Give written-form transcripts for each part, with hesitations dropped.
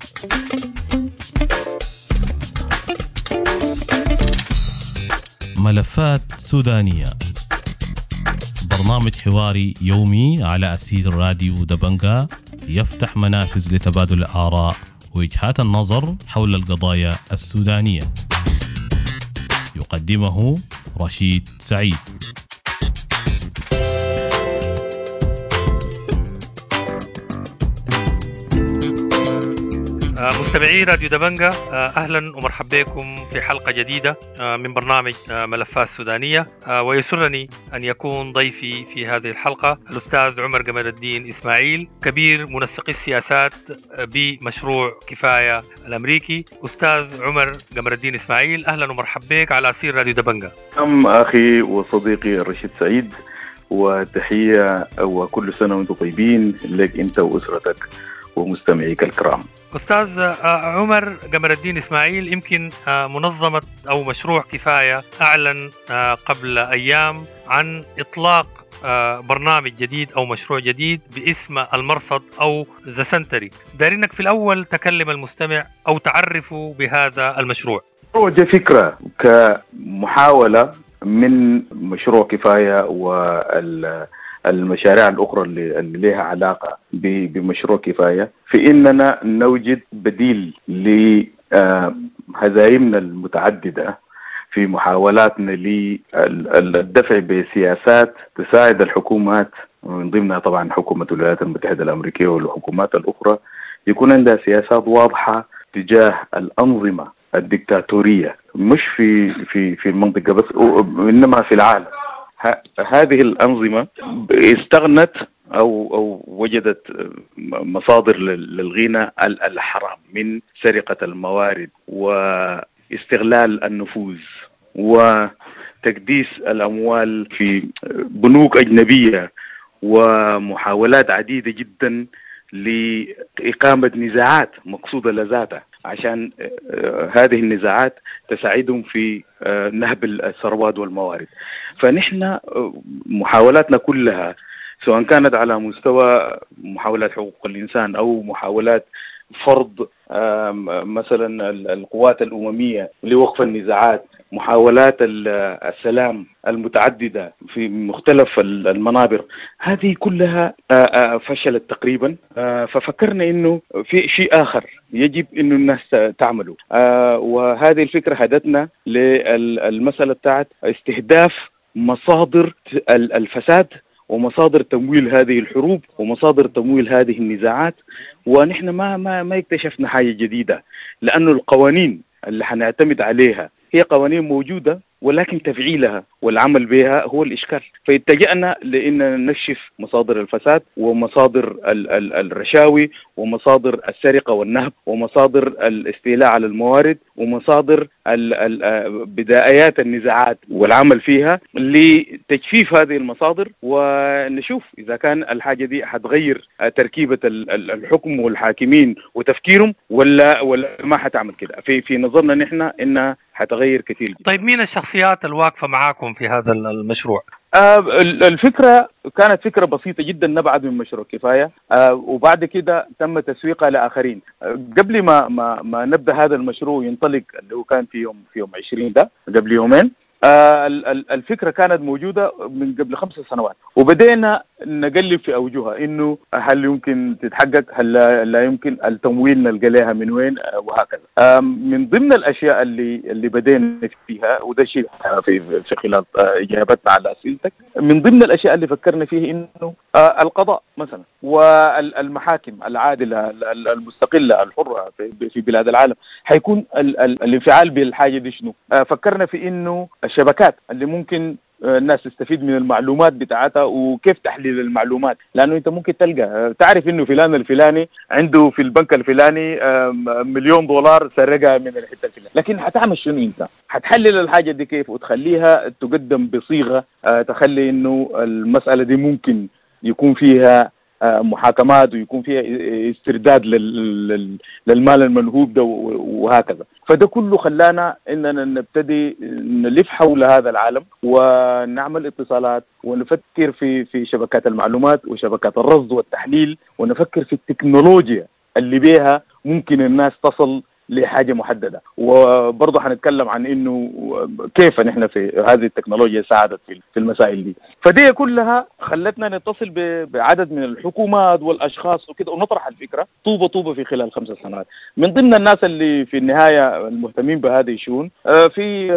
ملفات سودانية، برنامج حواري يومي على أسير راديو دبنجة يفتح منافذ لتبادل الآراء ووجهات النظر حول القضايا السودانية. يقدمه رشيد سعيد. مستمعي راديو دبنجة، أهلا ومرحبا بكم في حلقة جديدة من برنامج ملفات سودانية. ويسرني أن يكون ضيفي في هذه الحلقة الأستاذ عمر قمر الدين إسماعيل، كبير منسقي السياسات بمشروع كفاية الأمريكي. أستاذ عمر قمر الدين إسماعيل، أهلا ومرحبا بك على أسير راديو دبنجة. أخي وصديقي رشيد سعيد، وتحية وكل سنة وأنتم طيبين لك أنت وأسرتك ومستمعيك الكرام. أستاذ عمر قمر الدين إسماعيل، يمكن منظمة أو مشروع كفاية أعلن قبل أيام عن إطلاق برنامج جديد أو مشروع جديد باسم المرصد أو ذا سنتري. دارينك في الأول تكلم المستمع أو تعرفوا بهذا المشروع. دي فكرة كمحاولة من مشروع كفاية والمشاريع الأخرى اللي لها علاقة بمشروع كفاية، في إننا نوجد بديل لهزائمنا المتعددة في محاولاتنا للدفع بسياسات تساعد الحكومات، من ضمنها طبعا حكومة الولايات المتحدة الأمريكية والحكومات الأخرى، يكون عندها سياسات واضحة تجاه الأنظمة الدكتاتورية، مش في المنطقة بس وإنما في العالم. هذه الأنظمة استغنت أو وجدت مصادر للغنى الحرام من سرقة الموارد واستغلال النفوذ وتكديس الأموال في بنوك أجنبية، ومحاولات عديدة جدا لإقامة نزاعات مقصودة لذاتها عشان هذه النزاعات تساعدهم في نهب الثروات والموارد. فنحن محاولاتنا كلها سواء كانت على مستوى محاولات حقوق الإنسان أو محاولات فرض مثلا القوات الأممية لوقف النزاعات، محاولات السلام المتعددة في مختلف المنابر، هذه كلها فشلت تقريبا. ففكرنا إنه في شيء آخر يجب إنه الناس تعمله، وهذه الفكرة هدتنا للمسألة بتاعت استهداف مصادر الفساد ومصادر تمويل هذه الحروب ومصادر تمويل هذه النزاعات. ونحن ما اكتشفنا حاجة جديدة، لأنه القوانين اللي حنعتمد عليها هي قوانين موجودة، ولكن تفعيلها والعمل بها هو الإشكال. فاتجأنا لأننا نكشف مصادر الفساد ومصادر الرشاوي ومصادر السرقة والنهب ومصادر الاستيلاء على الموارد ومصادر بدايات النزاعات والعمل فيها لتجفيف هذه المصادر، ونشوف إذا كان الحاجة دي حتغير تركيبة الحكم والحاكمين وتفكيرهم ولا ما حتعمل كده. في نظرنا نحن إنها حتغير كثير جدا. طيب، مين الشخصيات الواقفة معاكم في هذا المشروع؟ الفكرة كانت فكرة بسيطة جدا نبعد من مشروع كفاية، وبعد كده تم تسويقها لآخرين. قبل ما نبدأ هذا المشروع ينطلق، اللي هو كان في يوم 20 ده قبل يومين، الفكرة كانت موجودة من قبل 5 سنوات، وبدأنا نقلب في أوجهها إنه هل يمكن تتحقق، هل لا يمكن، التمويل نلقى لها من وين، وهكذا. من ضمن الأشياء اللي بدأنا فيها، وده شيء في خلال إجابتنا على أسئلتك، من ضمن الأشياء اللي فكرنا فيه إنه القضاء مثلا والمحاكم العادلة المستقلة الحرة في بلاد العالم حيكون الانفعال بالحاجة دي شنو. فكرنا في إنه الشبكات اللي ممكن الناس تستفيد من المعلومات بتاعتها وكيف تحليل المعلومات، لأنه أنت ممكن تلقى تعرف إنه فلان الفلاني عنده في البنك الفلاني $1,000,000 سرقها من الحتة الفلانية، لكن هتعمل شنو؟ أنت هتحلل الحاجة دي كيف وتخليها تقدم بصيغة تخلي إنه المسألة دي ممكن يكون فيها محاكمات ويكون فيها استرداد للمال المنهوب ده وهكذا. فده كله خلانا اننا نبتدي نلف حول هذا العالم ونعمل اتصالات ونفكر في شبكات المعلومات وشبكات الرصد والتحليل، ونفكر في التكنولوجيا اللي بيها ممكن الناس تصل لحاجة محددة. وبرضه هنتكلم عن انه كيف نحن في هذه التكنولوجيا ساعدت في المسائل دي. فدي كلها خلتنا نتصل بعدد من الحكومات والاشخاص وكده، ونطرح الفكرة طوبة طوبة في خلال 5 سنوات. من ضمن الناس اللي في النهاية المهتمين بهذه الشؤون في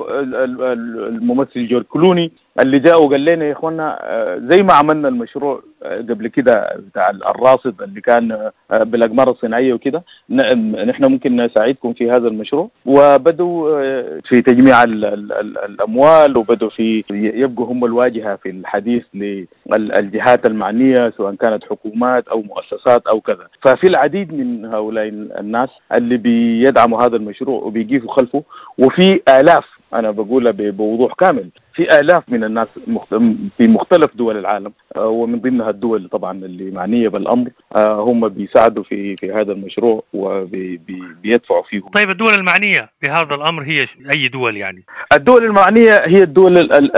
الممثل جورج كلوني اللي جاء وقال لنا يا اخوانا زي ما عملنا المشروع قبل كده بتاع الراصد اللي كان بالاقمار الصناعيه وكده، نحن ممكن نساعدكم في هذا المشروع. وبدوا في تجميع الاموال، وبدوا في يبقوا هم الواجهه في الحديث للجهات المعنيه سواء كانت حكومات او مؤسسات او كذا. ففي العديد من هؤلاء الناس اللي بيدعموا هذا المشروع وبيجيفوا خلفه، وفي آلاف، أنا بقولها بوضوح كامل، في آلاف من الناس في مختلف دول العالم، ومن ضمنها الدول طبعا اللي معنية بالأمر، هم بيساعدوا في هذا المشروع وبيدفعوا فيه. طيب الدول المعنية بهذا الأمر هي أي دول يعني؟ الدول المعنية هي الدول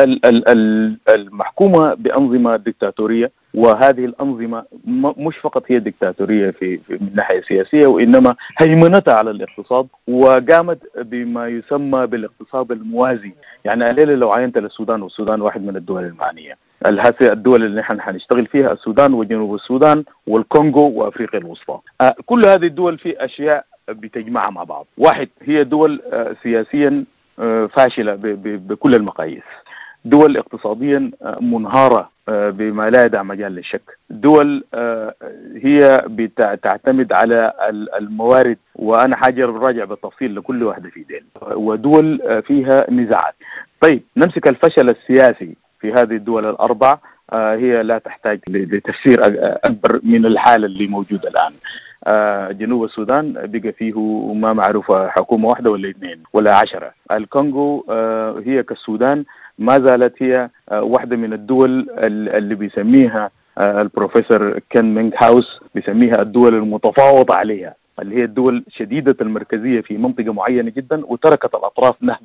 المحكومة بأنظمة ديكتاتورية، وهذه الأنظمة مش فقط هي ديكتاتورية من ناحية سياسية، وإنما هيمنتها على الاقتصاد، وقامت بما يسمى بالاقتصاد الموازي. يعني الليلة لو عينت للسودان، والسودان واحد من الدول المعنية، الدول اللي نحن حنشتغل فيها السودان وجنوب السودان والكونغو وأفريقيا الوسطى، كل هذه الدول في أشياء بتجمعها مع بعض. واحد، هي دول سياسيا فاشلة بكل المقاييس، دول اقتصاديا منهارة بما لا يدع مجال للشك، دول هي بتعتمد على الموارد، وأنا حاجة راجع بالتفصيل لكل واحدة في دين، ودول فيها نزاعات. طيب نمسك الفشل السياسي في هذه الدول الأربع، هي لا تحتاج لتفسير أكبر من الحالة اللي موجودة الآن. جنوب السودان بقى فيه ما معروفة حكومة واحدة ولا 2 ولا 10. الكونغو هي كالسودان ما زالت هي واحدة من الدول اللي بيسميها البروفيسور كين مينغ هاوس بيسميها الدول المتفاوضة عليها، اللي هي الدول شديدة المركزية في منطقة معينة جدا، وتركت الأطراف نهب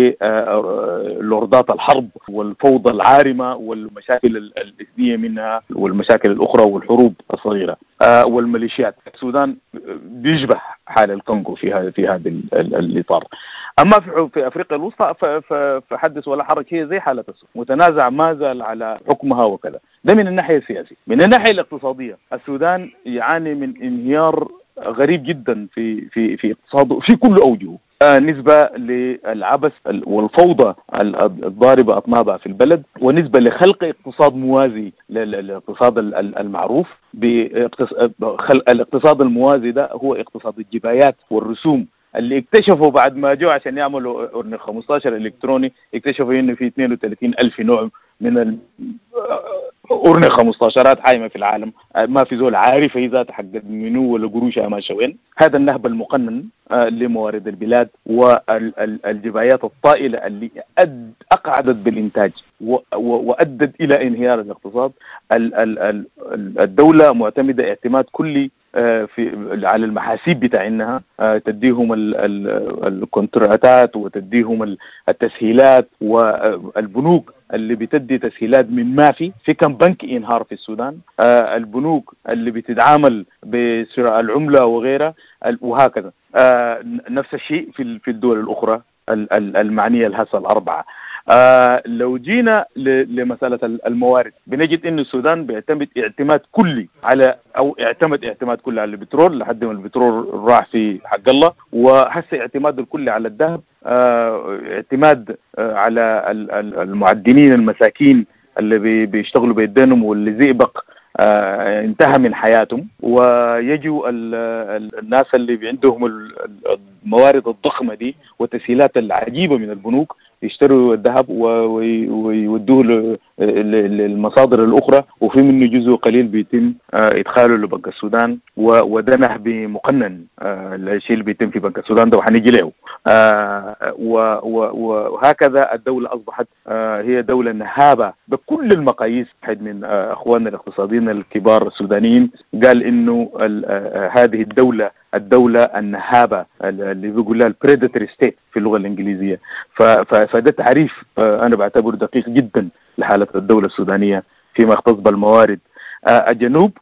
للوردات الحرب والفوضى العارمة والمشاكل الإثنية منها والمشاكل الأخرى والحروب الصغيرة والميليشيات. السودان بيشبه حال الكونغو في هذا الإطار. أما في أفريقيا الوسطى فحدث ولا حرج، هي زي حالة السودان، متنازع ما زال على حكمها وكذا. ده من الناحية السياسية. من الناحية الاقتصادية السودان يعاني من انهيار غريب جدا في اقتصاده في كل أوجهه، نسبة للعبث والفوضى الضاربة أطنابها في البلد، ونسبة لخلق اقتصاد موازي للاقتصاد المعروف. الاقتصاد الموازي ده هو اقتصاد الجبايات والرسوم اللي اكتشفوا بعد ما جو عشان يعملوا أورنيك 15 إلكتروني، اكتشفوا إنه في 32,000 نوع من أورنيك 15 حايمة في العالم، ما في زول عارف إذا تحقق منو ولا قروشها ما شوين. هذا النهب المقنن لموارد البلاد والجبايات الطائلة اللي أقعدت بالإنتاج وأدت إلى انهيار الاقتصاد. الدولة معتمدة اعتماد كلي على المحاسيب بتاعينها، تديهم الكونتراتات وتديهم التسهيلات، والبنوك اللي بتدي تسهيلات من ما في كم بنك ينهار في السودان، البنوك اللي بتتعامل بشراء العملة وغيرها، وهكذا. نفس الشيء في الدول الأخرى المعنية الهسه الأربعة. لو جينا لمسألة الموارد، بنجد إن السودان بيعتمد اعتماد كلي على اعتماد كلي على البترول لحد ما البترول راح في حق الله، وهسه اعتماد الكلي على الذهب، اعتماد على المعدنين المساكين اللي بيشتغلوا بيدينهم واللي زئبق انتهى من حياتهم، ويجوا الناس اللي عندهم الموارد الضخمة دي والتسهيلات العجيبة من البنوك يشتروا الذهب ويودوه للمصادر الأخرى، وفي منه جزء قليل بيتم إدخاله لبنك السودان، وده نهب مقنن. الشيء اللي بيتم في بنك السودان ده وحنيجي له. وهكذا الدولة أصبحت هي دولة نهابة بكل المقاييس. واحد من أخواننا الاقتصاديين الكبار السودانيين قال إنه هذه الدولة النهابة اللي بيقول لها البريداتوري ستيت في اللغة الإنجليزية. فده تعريف أنا بعتبره دقيق جدا لحالة الدولة السودانية فيما يختص بالموارد. الجنوب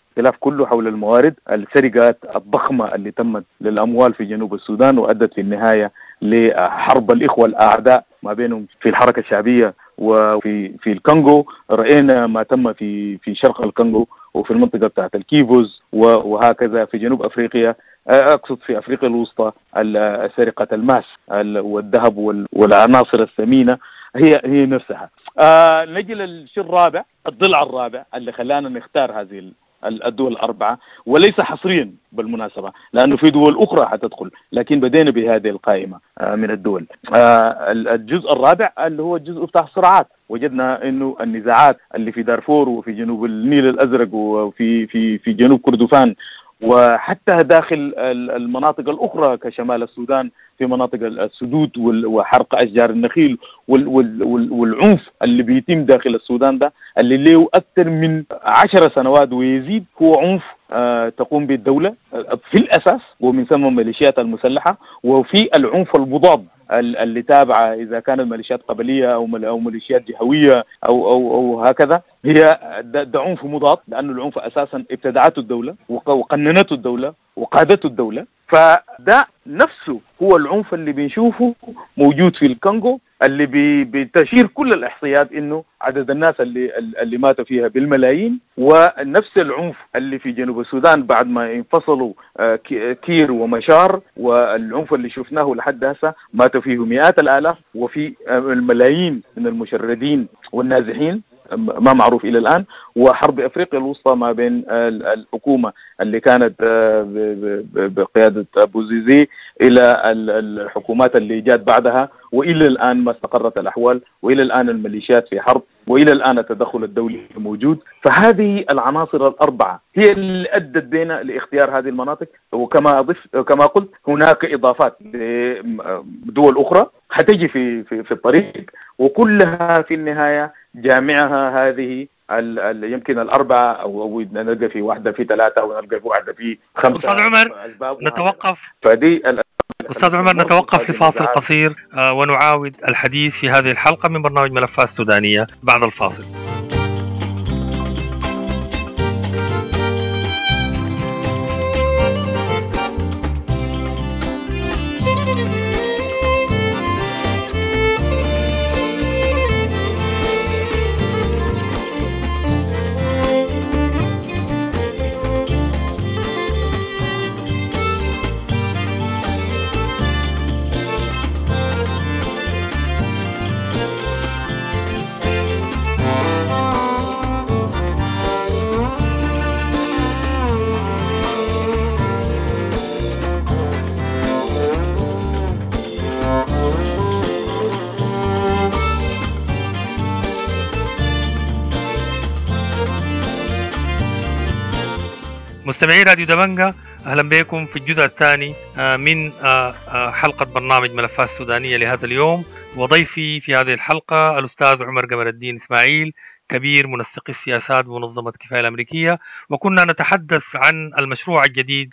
الاختلاف كله حول الموارد، السرقات الضخمة اللي تمت للأموال في جنوب السودان وأدت في النهاية لحرب الإخوة الأعداء ما بينهم في الحركة الشعبية وفي الكونغو. رأينا ما تم في شرق الكونغو وفي المنطقة بتاعت الكيفوز وهكذا في جنوب أفريقيا، أقصد في أفريقيا الوسطى، سرقة الماس والذهب والعناصر الثمينة هي نفسها. نجي للشيء الرابع، الضلع الرابع اللي خلانا نختار هذه الدول الأربعة، وليس حصريا بالمناسبة لأنه في دول أخرى حتدخل، لكن بدينا بهذه القائمة من الدول. الجزء الرابع اللي هو الجزء بتاع الصراعات، وجدنا إنه النزاعات اللي في دارفور وفي جنوب النيل الأزرق وفي جنوب كردفان وحتى داخل المناطق الأخرى كشمال السودان في مناطق السدود وحرق أشجار النخيل والعنف اللي بيتم داخل السودان ده اللي له أكثر من 10 سنوات ويزيد، هو عنف تقوم بالدولة في الأساس ومن ثم الميليشيات المسلحة، وفي العنف المضاد اللي تابعة إذا كانت ميليشيات قبلية أو ميليشيات جهوية أو هكذا. هي ده عنف مضاد لأنه العنف أساسا ابتدعته الدولة وقننته الدولة وقادته الدولة. فده نفسه هو العنف اللي بنشوفه موجود في الكونغو، اللي بتشير كل الإحصائيات إنه عدد الناس اللي ماتوا فيها بالملايين، ونفس العنف اللي في جنوب السودان بعد ما انفصلوا كير ومشار، والعنف اللي شفناه لحد هسه ماتوا فيه مئات الآلاف وفي الملايين من المشردين والنازحين ما معروف إلى الآن. وحرب أفريقيا الوسطى ما بين الحكومة اللي كانت بقيادة أبو زيزي إلى الحكومات اللي جات بعدها، وإلى الآن ما استقرت الأحوال، وإلى الآن الميليشيات في حرب، وإلى الآن التدخل الدولي موجود. فهذه العناصر الأربعة هي اللي أدت بنا لاختيار هذه المناطق. كما قلت هناك إضافات لدول أخرى هتجي في الطريق، وكلها في النهاية جامعها هذه يمكن الأربعة أو نلقى في واحدة في ثلاثة أو نلقى في واحدة في خمسة. أستاذ عمر نتوقف أستاذ عمر نتوقف لفاصل قصير ونعاود الحديث في هذه الحلقة من برنامج ملفات سودانية بعد الفاصل. مستمعي راديو دبنجة، أهلا بكم في الجزء الثاني من حلقة برنامج ملفات سودانية لهذا اليوم. وضيفي في هذه الحلقة الأستاذ عمر قمر الدين إسماعيل، كبير منسقي السياسات بمنظمة كفاية الأمريكية، وكنا نتحدث عن المشروع الجديد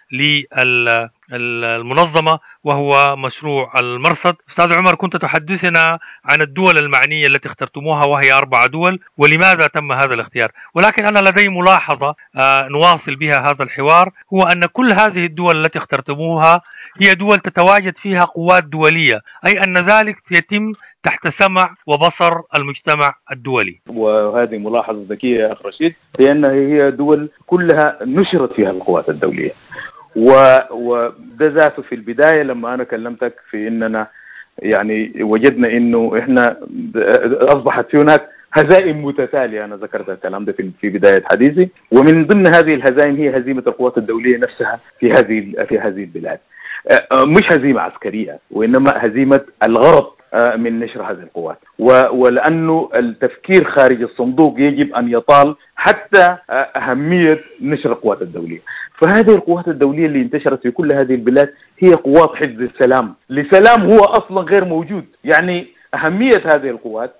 للمنظمة وهو مشروع المرصد. أستاذ عمر، كنت تحدثنا عن الدول المعنية التي اخترتموها وهي 4 دول، ولماذا تم هذا الاختيار. ولكن أنا لدي ملاحظة نواصل بها هذا الحوار، هو أن كل هذه الدول التي اخترتموها هي دول تتواجد فيها قوات دولية، أي أن ذلك يتم تحت سمع وبصر المجتمع الدولي. وهذه ملاحظة ذكية يا أخ رشيد، لأنها هي دول كلها نشرت فيها القوات الدولية. وده ذاته في البداية لما أنا كلمتك في إننا يعني وجدنا إنه إحنا أصبحت في هناك هزائم متتالية. أنا ذكرت الكلام ده في بداية حديثي، ومن ضمن هذه الهزائم هي هزيمة القوات الدولية نفسها في هذه البلاد. مش هزيمة عسكرية، وإنما هزيمة الغرض من نشر هذه القوات، ولأنه التفكير خارج الصندوق يجب أن يطال حتى أهمية نشر القوات الدولية. فهذه القوات الدولية اللي انتشرت في كل هذه البلاد هي قوات حفظ السلام، لسلام هو أصلا غير موجود. يعني أهمية هذه القوات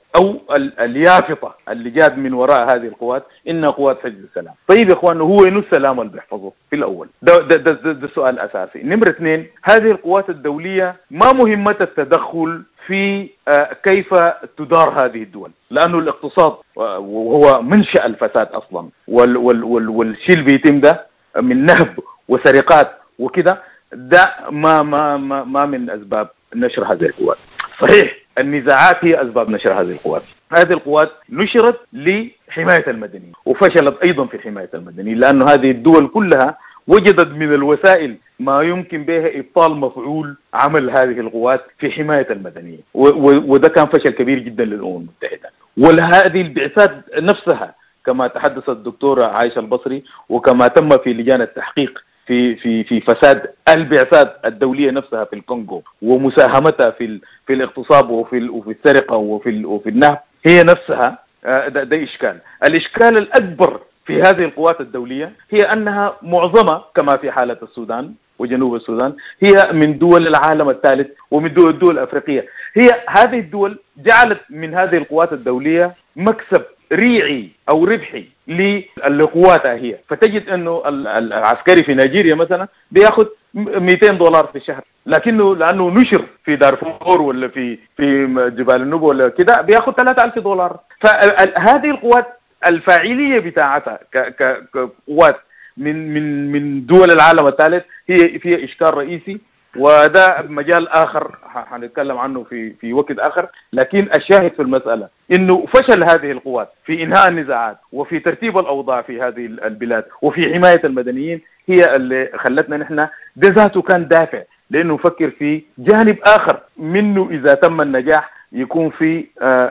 أو اليافطة اللي جات من وراء هذه القوات إنها قوات حفظ السلام. طيب يا إخواننا، هو إنه السلام اللي بيحفظه في الأول؟ ده سؤال أساسي. نمرة 2، هذه القوات الدولية ما مهمة التدخل في كيف تدار هذه الدول، لأنه الاقتصاد وهو منشأ الفساد أصلا، والشيء اللي بيتم ده من نهب وسرقات وكده، ده ما من أسباب نشر هذه القوات. صحيح النزاعات هي أسباب نشر هذه القوات. هذه القوات نشرت لحماية المدنيين وفشلت أيضا في حماية المدنيين، لأن هذه الدول كلها وجدت من الوسائل ما يمكن بها إبطال مفعول عمل هذه القوات في حماية المدنيين، وده كان فشل كبير جدا للأمم المتحدة. ولهذه البعثات نفسها كما تحدث الدكتورة عائشة البصري، وكما تم في لجان التحقيق في فساد البعثات الدولية نفسها في الكونغو ومساهمتها في الاغتصاب وفي السرقة وفي النهب، هي نفسها ده إشكال. الإشكال الأكبر في هذه القوات الدولية هي أنها معظمها كما في حالة السودان وجنوب السودان هي من دول العالم الثالث ومن الدول الأفريقية. هي هذه الدول جعلت من هذه القوات الدولية مكسب ريعي أو ربحي للقواتها هي. فتجد أنه العسكري في نيجيريا مثلا بياخذ $200 في الشهر، لأنه نشر في دارفور ولا في جبال النوبة ولا كده بياخذ $3000. فهذه القوات الفاعلية بتاعتها كقوات من دول العالم الثالث هي فيها إشكال رئيسي، وده مجال آخر هنتكلم عنه في وقت آخر. لكن الشاهد في المسألة إنه فشل هذه القوات في إنهاء النزاعات وفي ترتيب الأوضاع في هذه البلاد وفي حماية المدنيين هي اللي خلتنا نحن ده ذاته كان دافع لأنه نفكر في جانب آخر منه. إذا تم النجاح يكون في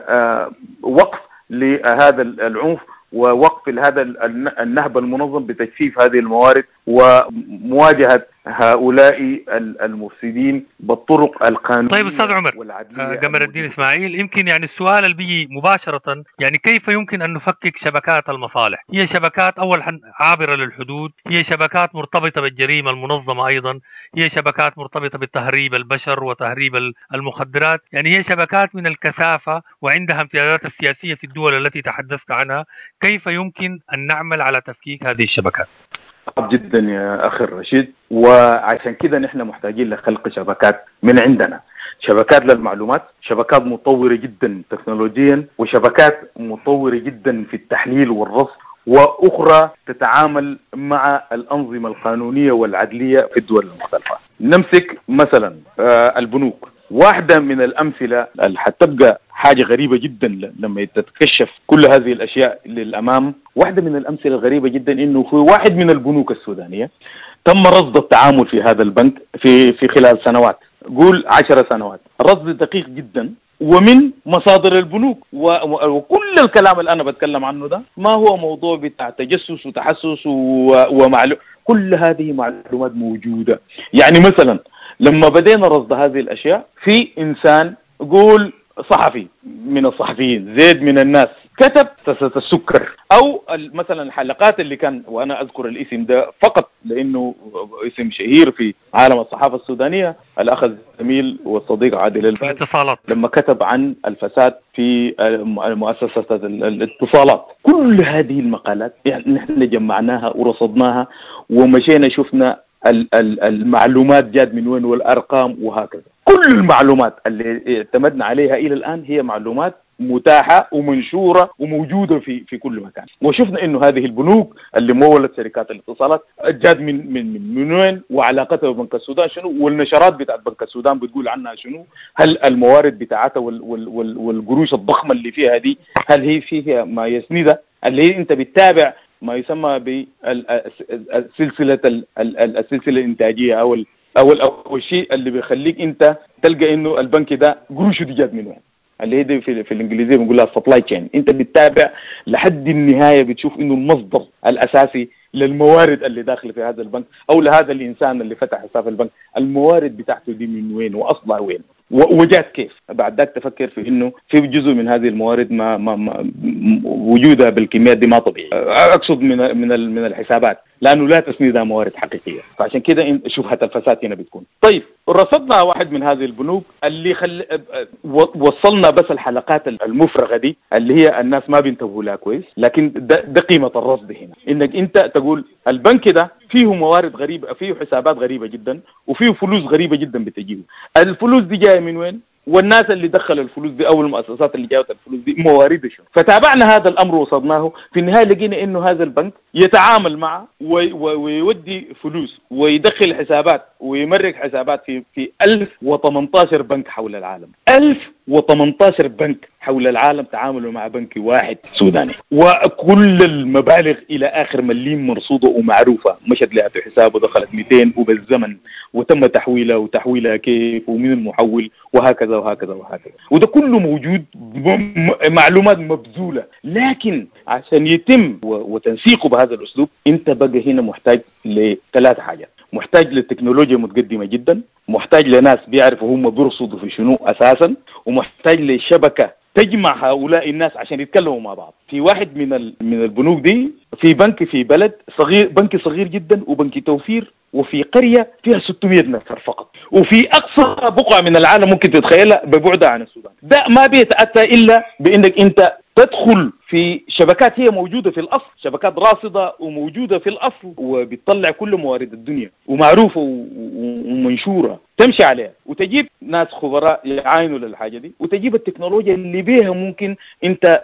وقف لهذا العنف ووقف هذا النهب المنظم بتجفيف هذه الموارد ومواجهة هؤلاء المفسدين بالطرق القانونية. طيب أستاذ عمر قمر الدين إسماعيل، يمكن يعني السؤال اللي بيجي مباشرة يعني كيف يمكن أن نفكك شبكات المصالح؟ هي شبكات أول عابرة للحدود، هي شبكات مرتبطة بالجريمة المنظمة، أيضا هي شبكات مرتبطة بتهريب البشر وتهريب المخدرات، يعني هي شبكات من الكثافة وعندها امتدادات السياسية في الدول التي تحدثت عنها. كيف يمكن أن نعمل على تفكيك هذه الشبكات؟ صعب جدا يا أخي الرشيد، وعشان كده نحن محتاجين لخلق شبكات من عندنا، شبكات للمعلومات، شبكات مطورة جدا تكنولوجيا، وشبكات مطورة جدا في التحليل والرصد، وأخرى تتعامل مع الأنظمة القانونية والعدلية في الدول المختلفة. نمسك مثلا البنوك، واحدة من الأمثلة اللي حتبقى حاجة غريبة جدا لما تتكشف كل هذه الأشياء للأمام. واحدة من الأمثلة الغريبة جدا إنه في واحد من البنوك السودانية تم رصد التعامل في هذا البنك في خلال سنوات، قول 10 سنوات، رصد دقيق جدا ومن مصادر البنوك، وكل الكلام اللي أنا بتكلم عنه ده ما هو موضوع بتاع تجسس وتحسس ومعلومات، كل هذه معلومات موجودة. يعني مثلا لما بدينا رصد هذه الأشياء في إنسان قول صحفي من الصحفيين زيد من الناس كتب السكر، أو مثلا الحلقات اللي كان، وأنا أذكر الاسم ده فقط لأنه اسم شهير في عالم الصحافة السودانية، الأخ الزميل والصديق عادل الاتصالات، لما كتب عن الفساد في مؤسسة الاتصالات. كل هذه المقالات يعني نحن جمعناها ورصدناها ومشينا شفنا المعلومات جاد من وين والأرقام وهكذا. كل المعلومات اللي اعتمدنا عليها إلى الآن هي معلومات متاحة ومنشورة وموجودة في كل مكان. وشفنا إنه هذه البنوك اللي مولت شركات الاتصالات جاد من وين وعلاقتها ببنك السودان شنو، والنشرات بتاعت بنك السودان بتقول عنها شنو، هل الموارد بتاعتها والقروش الضخمة اللي فيها دي هل هي فيها ما يسندها، اللي هي أنت بتتابع ما يسمى بالسلسلة الإنتاجية أو الشيء اللي بيخليك أنت تلقى إنه البنك ده قروشه دي جات من وين، اللي هي دي في الإنجليزية بنقول لها سبلاي تشين. أنت بتتابع لحد النهاية بتشوف إنه المصدر الأساسي للموارد اللي داخل في هذا البنك أو لهذا الإنسان اللي فتح حساب البنك الموارد بتاعته دي من وين وأصلها وين وجات كيف. بعد ذاك تفكر في إنه في جزء من هذه الموارد ما وجودها بالكميات دي ما طبيعي. أقصد من الحسابات لانه لا تسنيدها موارد حقيقيه. فعشان كده شبهه الفساد هنا بتكون. طيب رصدنا واحد من هذه البنوك اللي وصلنا بس الحلقات المفرغه دي اللي هي الناس ما بينتبهوا لها كويس، لكن ده قيمه الرصد هنا، انك انت تقول البنك ده فيه موارد غريبه، فيه حسابات غريبه جدا، وفيه فلوس غريبه جدا بتجيه. الفلوس دي جايه من وين؟ والناس اللي دخلوا الفلوس دي او المؤسسات اللي جابت الفلوس دي مواردها شنو؟ فتابعنا هذا الامر وصدناه. في النهايه لقينا انه هذا البنك يتعامل مع ويودي فلوس ويدخل حسابات ويمرق حسابات في 1018 بنك حول العالم. 1018 بنك حول العالم تعاملوا مع بنك واحد سوداني، وكل المبالغ الى اخر مليم مرصوده ومعروفه، مشت لها في حسابه دخلت 200 وبالزمن وتم تحويلها كيف ومن المحول وهكذا وهكذا وهكذا، وده كله موجود، معلومات مبذوله. لكن عشان يتم وتنسيقه بهذا الاسلوب انت بقى هنا محتاج لثلاث حاجات. محتاج للتكنولوجيا متقدمه جدا، محتاج لناس بيعرفوا هم بيرصدوا في شنو اساسا، ومحتاج لشبكه تجمع هؤلاء الناس عشان يتكلموا مع بعض. في واحد من البنوك دي في بنك في بلد صغير، بنك صغير جدا وبنك توفير، وفي قرية فيها 600 نفر فقط، وفي أقصى بقعة من العالم ممكن تتخيلها ببعدها عن السودان. ده ما بيتأتى إلا بأنك أنت تدخل في شبكات هي موجودة في الأصل، شبكات راصدة وموجودة في الأصل وبتطلع كل موارد الدنيا ومعروفة ومنشورة، تمشي عليها وتجيب ناس خبراء يعاينوا للحاجة دي، وتجيب التكنولوجيا اللي بيها ممكن أنت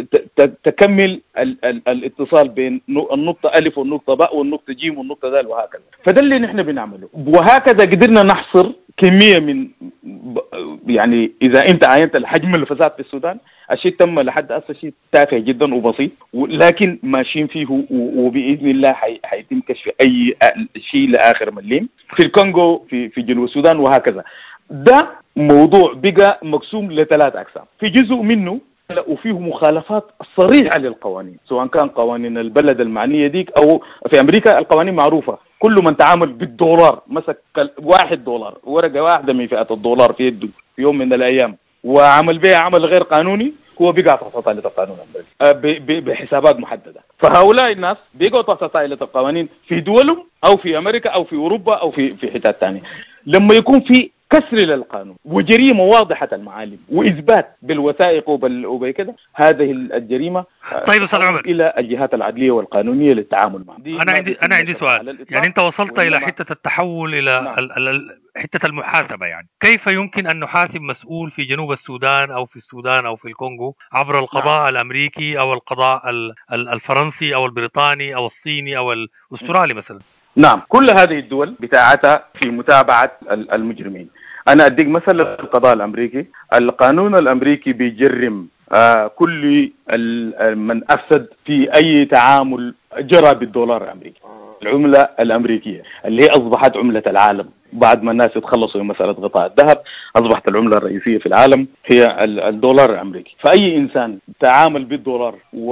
تكمل الاتصال بين النقطة ألف والنقطة باء والنقطة جيم والنقطة دال وهكذا. فده اللي نحن بنعمله، وهكذا قدرنا نحصر كمية من، يعني إذا أنت عاينت الحجم الفساد في السودان، الشيء تم لحد هسه شيء تافه جدا وبسيط، لكن ماشيين فيه وبإذن الله حيتم كشف أي شيء لآخر مليم في الكونغو في جنوب السودان وهكذا. ده موضوع بقى مقسوم لثلاث أقسام، في جزء منه وفيه مخالفات صريحة للقوانين، سواء كان قوانين البلد المعنية ديك أو في أمريكا القوانين معروفة. كل من تعامل بالدولار، مسك $1 ورقة واحدة من فئة الدولار في يده في يوم من الأيام وعمل بها عمل غير قانوني، هو بيقع تحت طائلة القانون الأمريكي بحسابات محددة. فهؤلاء الناس بيقعوا تحت طائلة القوانين في دولهم أو في أمريكا أو في أوروبا أو في حتات تانية. لما يكون في كسر للقانون وجريمة واضحة المعالم وإثبات بالوثائق وبكده، هذه الجريمة طيب أستاذ عمر، إلى الجهات العدلية والقانونية للتعامل معها. أنا عندي سؤال. يعني أنت وصلت إلى حتة التحول إلى نعم. حتة المحاسبة، يعني كيف يمكن أن نحاسب مسؤول في جنوب السودان أو في السودان أو في الكونغو عبر القضاء نعم. الأمريكي أو القضاء الفرنسي أو البريطاني أو الصيني أو الأسترالي مثلا؟ نعم، كل هذه الدول بتاعتها في متابعة المجرمين. أنا أديك مثل القضاء الأمريكي. القانون الأمريكي بيجرم كل من أفسد في أي تعامل جرى بالدولار الأمريكي، العملة الأمريكية اللي هي أصبحت عملة العالم بعد ما الناس يتخلصوا من مسألة غطاء الذهب. أصبحت العملة الرئيسية في العالم هي الدولار الأمريكي. فأي إنسان تعامل بالدولار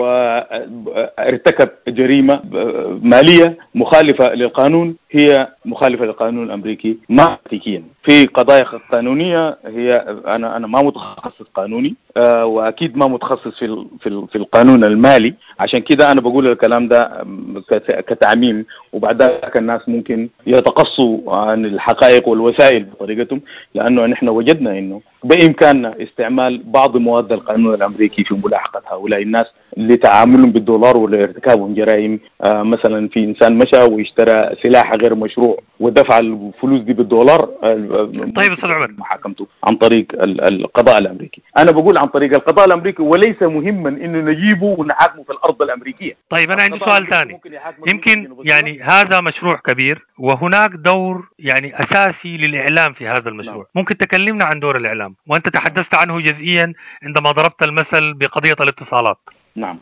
وارتكب جريمة مالية مخالفة للقانون هي مخالفة للقانون الأمريكي ماتيكيا. في قضايا قانونية هي أنا ما متخصص قانوني وأكيد ما متخصص في القانون المالي، عشان كده أنا بقول الكلام ده كتعميم، وبعد ذلك الناس ممكن يتقصوا عن الحقائق والوسائل بطريقتهم، لأنه نحن وجدنا إنه بإمكاننا استعمال بعض مواد القانون الأمريكي في ملاحقة هؤلاء الناس لتعاملهم بالدولار ولارتكابهم جرائم. مثلا في إنسان مشى واشترى سلاح غير مشروع ودفع الفلوس دي بالدولار. طيب أستاذ عمر، محاكمته عن طريق القضاء الأمريكي. أنا بقول عن طريق القضاء الأمريكي، وليس مهما إنه نجيبه ونحاكمه في الأرض الأمريكية. طيب أنا عندي سؤال ثاني. يمكن يعني هذا مشروع كبير وهناك دور يعني أساسي للإعلام في هذا المشروع. نعم. ممكن تكلمنا عن دور الإعلام، وأنت تحدثت عنه جزئيا عندما ضربت المثل بقضية الاتصالات. نعم،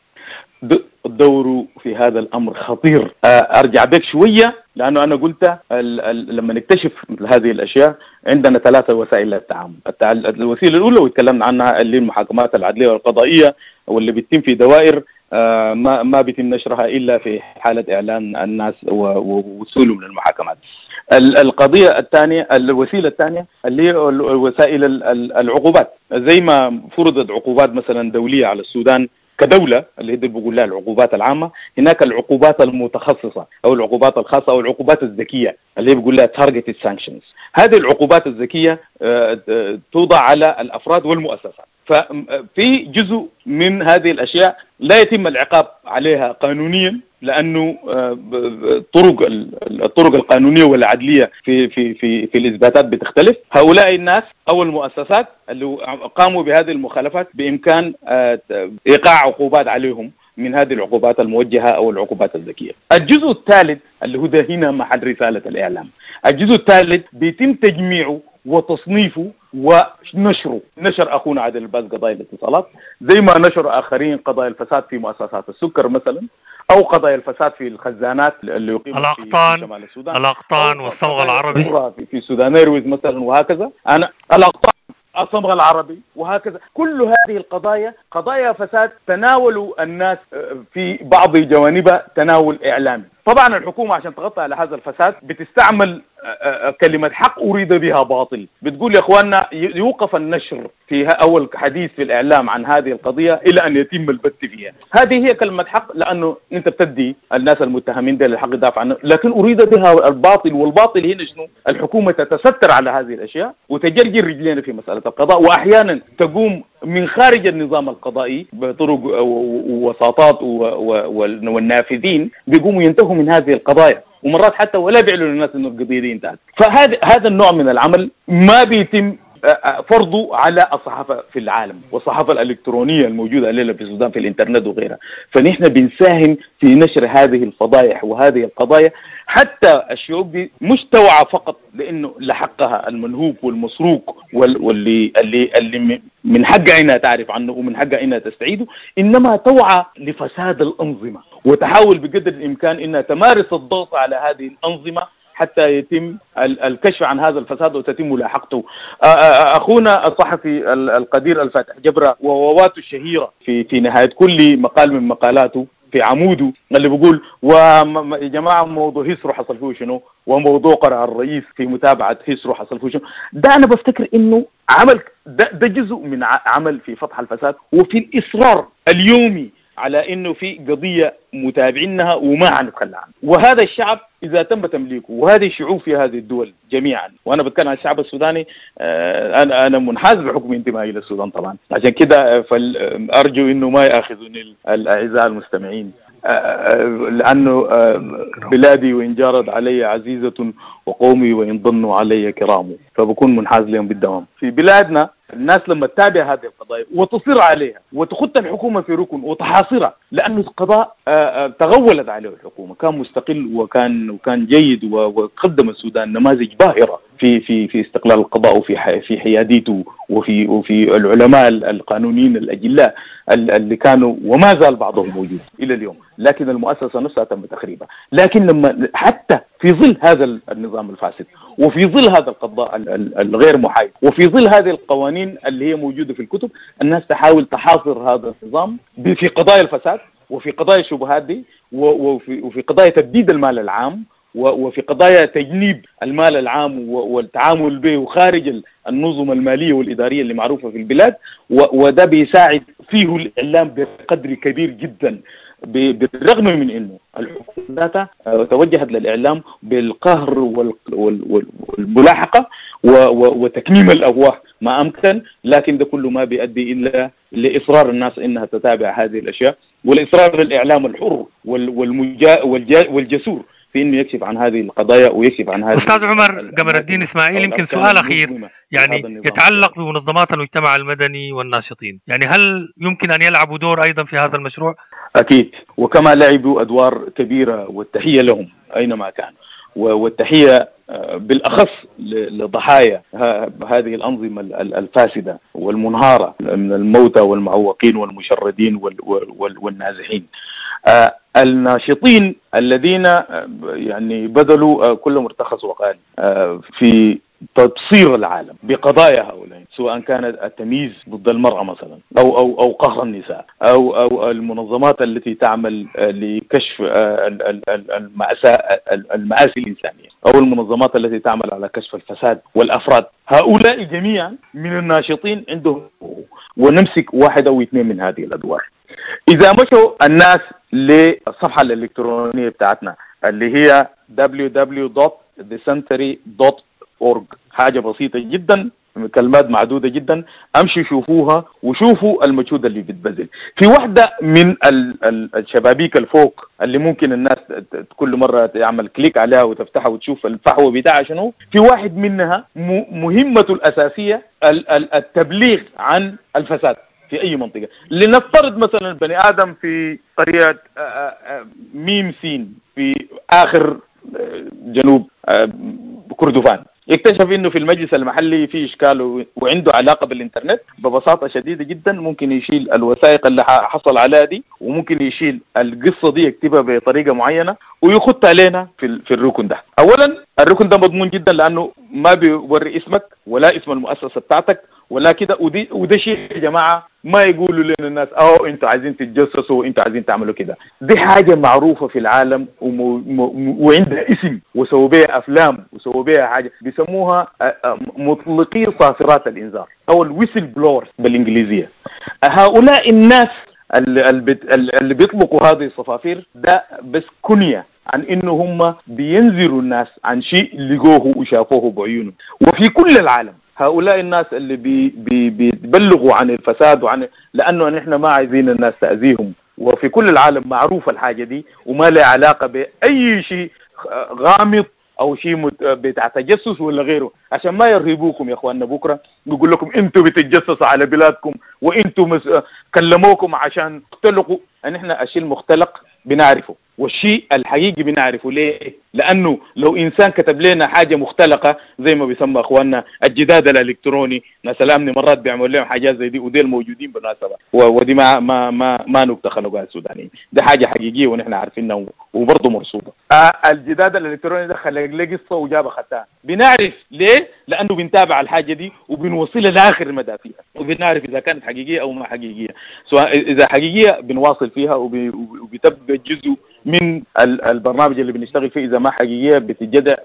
الدور في هذا الأمر خطير. أرجع بك شوية، لأنه أنا قلت لما نكتشف مثل هذه الأشياء عندنا ثلاثة وسائل للتعامل. الوسيلة الأولى وتكلمنا عنها اللي المحاكمات العدلية والقضائية، واللي بتتم في دوائر ما بيتم نشرها إلا في حالة إعلان الناس ووصولهم للمحاكمات. القضية الثانية، الوسيلة الثانية اللي هي وسائل العقوبات، زي ما فرضت عقوبات مثلا دولية على السودان كدولة اللي هي بيقول لها العقوبات العامة، هناك العقوبات المتخصصة أو العقوبات الخاصة أو العقوبات الذكية اللي هي بيقول لها targeted sanctions. هذه العقوبات الذكية توضع على الأفراد والمؤسسات. ففي جزء من هذه الأشياء لا يتم العقاب عليها قانونيا، لأنه الطرق القانونية والعدلية في الإثباتات بتختلف. هؤلاء الناس أو المؤسسات اللي قاموا بهذه المخالفات بإمكان إيقاع عقوبات عليهم من هذه العقوبات الموجهة أو العقوبات الذكية. الجزء الثالث اللي هو ده هنا محل رسالة الإعلام. الجزء الثالث بيتم تجميعه وتصنيفه ونشره. نشر أخونا عادل الباز قضايا الاتصالات زي ما نشر آخرين قضايا الفساد في مؤسسات السكر مثلا، أو قضايا الفساد في الخزانات اللي يقيموا في شمال السودان، الأقطان والصمغ العربي في السودان ايرويز مثلا، وهكذا. الأقطان، الصمغ العربي، وهكذا. كل هذه القضايا قضايا فساد تناولوا الناس في بعض جوانبها تناول إعلامي. طبعا الحكومة عشان تغطي على هذا الفساد بتستعمل كلمة حق أريد بها باطل. بتقول يا إخواننا يوقف النشر فيها أول حديث في الإعلام عن هذه القضية إلى أن يتم البث فيها. هذه هي كلمة حق، لأنه أنت بتدي الناس المتهمين دي الحق يدافع عنه، لكن أريد بها الباطل. والباطل هنا شنو؟ الحكومة تتستر على هذه الأشياء وتجرجر رجلين في مسألة القضاء، وأحيانا تقوم من خارج النظام القضائي بطرق ووساطات والنافذين بيقوموا ينتهوا من هذه القضايا، ومرات حتى ولا بيعلنوا للناس انه القضيه دي انتهت. فهذا النوع من العمل ما بيتم فرضه على الصحافه في العالم، والصحافه الالكترونيه الموجوده الليله في السودان في الانترنت وغيرها. فنحن بنساهم في نشر هذه الفضائح وهذه القضايا، حتى الشعوب دي مش توعى فقط لانه لحقها المنهوب والمسروق واللي من حقها انها تعرف عنه ومن حقها انها تستعيده، انما توعى لفساد الانظمه، وتحاول بقدر الامكان انها تمارس الضغط على هذه الانظمه حتى يتم الكشف عن هذا الفساد وتتم ملاحقته. أخونا الصحفي القدير الفاتح جبرة ووواته الشهيرة في نهاية كل مقال من مقالاته في عموده اللي بيقول يا جماعة موضوع هيسرو حصل فيه شنو، وموضوع قرع الرئيس في متابعة هيسرو حصل فيه شنو. ده أنا بفتكر إنه عمل ده جزء من عمل في فتح الفساد وفي الإصرار اليومي على إنه في قضية متابعينها وما هنتخلى عنها. وهذا الشعب إذا تم تمليكه، وهذه الشعوب في هذه الدول جميعا، وأنا بتكلم عن الشعب السوداني، أنا منحاز بحكم انتمائي إلى السودان طبعا، عشان كده فأرجو إنه ما يأخذني الأعزاء المستمعين، لأنه بلادي وإن جارت علي عزيزة وقومي وإن ظنوا علي كرام، فبكون منحاز لهم بالدوام. في بلادنا الناس لما تتابع هذه القضايا وتصر عليها وتخط الحكومة في ركن وتحاصرها، لأنه القضاء تغولت عليه الحكومة، كان مستقل وكان جيد وقدم السودان نماذج باهرة في استقلال القضاء وفي حياديته وفي العلماء القانونيين الأجلاء اللي كانوا وما زال بعضهم موجود إلى اليوم، لكن المؤسسة نفسها تم تخريبها. لكن لما حتى في ظل هذا النظام الفاسد، وفي ظل هذا القضاء الغير محايد، وفي ظل هذه القوانين اللي هي موجودة في الكتب، الناس تحاول تحاصر هذا النظام في قضايا الفساد وفي قضايا الشبهات دي وفي قضايا تبديد المال العام وفي قضايا تجنيب المال العام والتعامل به خارج النظم المالية والإدارية اللي معروفة في البلاد. وده بيساعد فيه الإعلام بقدر كبير جدا، بالرغم من أنه الحكومة ذاتها توجهت للإعلام بالقهر والملاحقة وتكميم الأفواه ما أمكن، لكن ده كله ما بيؤدي إلا لإصرار الناس إنها تتابع هذه الأشياء، والإصرار الإعلام الحر والجسور في إنه يكشف عن هذه القضايا ويكشف عن هذه. أستاذ عمر قمر الدين إسماعيل، يمكن سؤال أخير يعني يتعلق بمنظمات المجتمع المدني والناشطين، يعني هل يمكن أن يلعبوا دور أيضا في هذا المشروع؟ أكيد، وكما لعبوا أدوار كبيرة، والتحية لهم أينما كانوا، والتحية بالأخص لضحايا هذه الأنظمة الفاسدة والمنهارة من الموتى والمعوقين والمشردين والنازحين. الناشطين الذين يعني بذلوا كل مرتخص وقال في تبصير العالم بقضايا هؤلاء، سواء كانت التمييز ضد المرأة مثلا أو قهر النساء أو المنظمات التي تعمل لكشف المآسي الإنسانية، أو المنظمات التي تعمل على كشف الفساد والأفراد. هؤلاء جميعا من الناشطين عندهم، ونمسك واحد أو اثنين من هذه الأدوار. إذا مشوا الناس للصفحة الإلكترونية بتاعتنا اللي هي www.thecentury.org، حاجة بسيطة جدا، كلمات معدودة جدا، امشي شوفوها وشوفوا المجهود اللي بتبذل. في واحدة من الشبابيك الفوق اللي ممكن الناس كل مرة تعمل كليك عليها وتفتحها وتشوف الفحوى بتاعها شنو، في واحد منها مهمته الأساسية التبليغ عن الفساد في أي منطقة. لنفترض مثلا بني آدم في قرية ميم سين في آخر جنوب كردفان، يكتشف انه في المجلس المحلي في اشكال وعنده علاقه بالانترنت، ببساطه شديده جدا ممكن يشيل الوثائق اللي حصل عليها دي، وممكن يشيل القصه دي يكتبها بطريقه معينه ويخطها علينا في الركن ده. اولا الركن ده مضمون جدا لانه ما بيوري اسمك ولا اسم المؤسسه بتاعتك ولا كده، وده شيء يا جماعه ما يقولوا لنا الناس انتوا عايزين تتجسسوا، انتوا عايزين تعملوا كده. دي حاجه معروفه في العالم وعندها اسم، وسووا بها افلام وسووا بها حاجه بيسموها مطلقي صافرات الانذار او الويسل بلورز بالانجليزيه. هؤلاء الناس اللي بيطلقوا هذه الصفافير ده بس كنيه عن انه هم بينذروا الناس عن شيء لقوه وشافوه بعيونهم. وفي كل العالم هؤلاء الناس اللي بيتبلغوا عن الفساد لانه نحن ما عايزين الناس تأذيهم، وفي كل العالم معروفة الحاجة دي وما لها علاقة بأي شيء غامض او شيء بتاع تجسس ولا غيره، عشان ما يرهبوكم يا اخواننا بكره يقول لكم انتوا بتتجسسوا على بلادكم وانتوا كلموكم عشان تختلقوا. نحن الشيء المختلق بنعرفه والشيء الحقيقي بنعرفه. ليه؟ لأنه لو إنسان كتب لنا حاجة مختلقة زي ما بيسمى أخواننا الجداد الإلكتروني، ناس الأمن مرات بيعملوا لهم حاجات زي دي ودي الموجودين بالمناسبة، ودي ما نكتة خلقها السودانيين، دي حاجة حقيقية ونحن عارفينها وبرضه مرصودة. الجداد الإلكتروني ده خلق له قصة وجاب خطأ، بنعرف ليه؟ لأنه بنتابع الحاجة دي وبنوصلها لآخر مدى فيها، وبنعرف إذا كانت حقيقية أو ما حقيقية. سواء إذا حقيقية بنواصل فيها وبتبقى جزء من البرنامج اللي بنشتغل فيه، إذا ما حقيقية بتجدع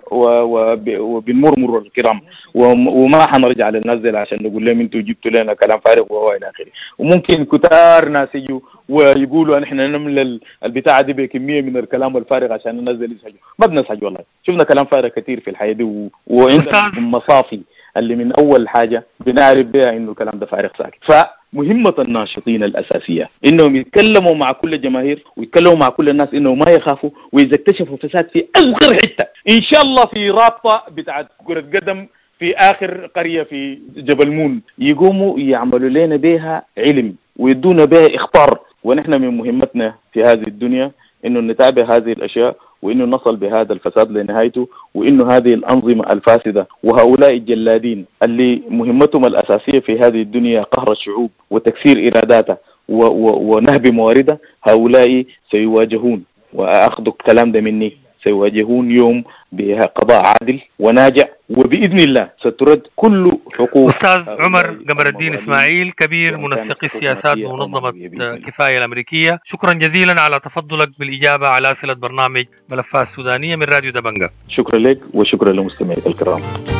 وبنمرمر الكرام وما حنرجع للناس دي عشان نقول لهم انتوا جبتوا لنا كلام فارغ والى اخره. وممكن كتار ناس يجوا ويقولوا ان احنا نملى البتاعه دي بكميه من الكلام الفارغ عشان الناس دي يسحجوا. ما بنسحج والله، شفنا كلام فارغ كثير في الحياه دي وعندنا مصافي اللي من اول حاجه بنعرف بها انه الكلام ده فارغ ساكت. مهمة الناشطين الأساسية إنهم يتكلموا مع كل الجماهير ويتكلموا مع كل الناس إنهم ما يخافوا، وإذا اكتشفوا فساد في أصغر حتة إن شاء الله في رابطة بتاعت كرة قدم في آخر قرية في جبل مون يقوموا يعملوا لنا بها علم ويدونا بها إخبار. ونحن من مهمتنا في هذه الدنيا إنه نتابع هذه الأشياء وإنه نصل بهذا الفساد لنهايته، وإنه هذه الأنظمة الفاسدة وهؤلاء الجلادين اللي مهمتهم الأساسية في هذه الدنيا قهر الشعوب وتكسير إراداتها ونهب مواردها، هؤلاء سيواجهون، وأخذوا الكلام ده مني، سيواجهون يوم بقضاء عادل وناجع، وبإذن الله سترد كل حقوق. أستاذ عمر قمر الدين إسماعيل، كبير منسقي السياسات بمنظمة كفاية الأمريكية، شكرا جزيلا على تفضلك بالإجابة على أسئلة برنامج ملفات سودانية من راديو دبنجة. شكرا لك وشكرا لمستمعيك الكرام.